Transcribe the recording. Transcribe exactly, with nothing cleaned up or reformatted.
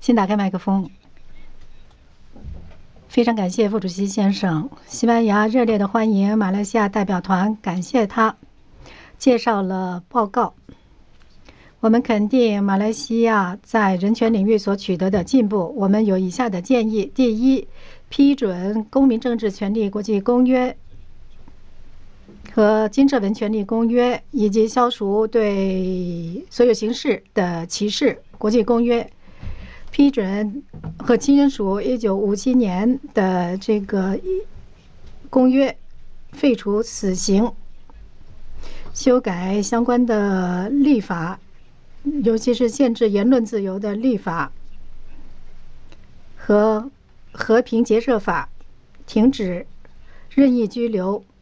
请打开麦克风。非常感谢副主席先生。西班牙热烈的欢迎马来西亚代表团，感谢他介绍了报告。我们肯定马来西亚在人权领域所取得的进步。我们有以下的建议：第一，批准《公民政治权利国际公约》和《经社文权利公约》，以及消除对所有形式的歧视国际公约。批准和签署一九五七年的这个公约，废除死刑，修改相关的立法，尤其是限制言论自由的立法和和平结社法，停止任意拘留，